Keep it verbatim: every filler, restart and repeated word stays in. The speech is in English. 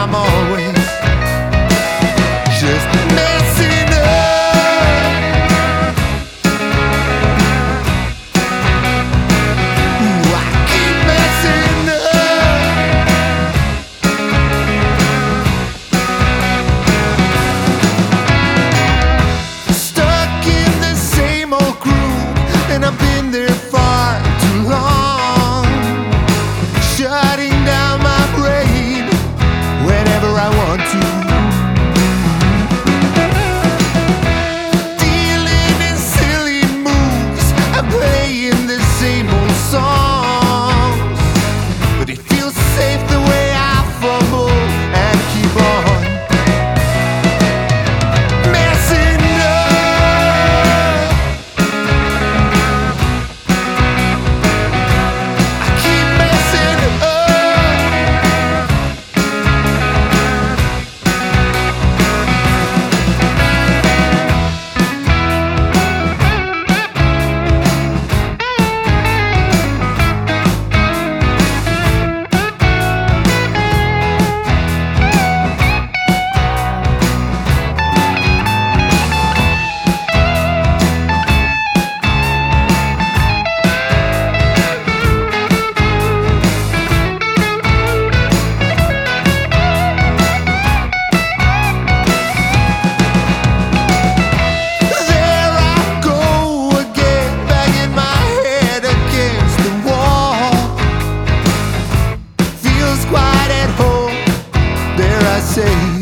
I'm always just messing up. Ooh, I keep messing up. Stuck in the same old groove, and I've been there far too long, shutting down my brain whenever I want to, dealing in silly moves and playing the same old songs, but it feels safe the way I fumble and keep on messing up. I keep messing up. Say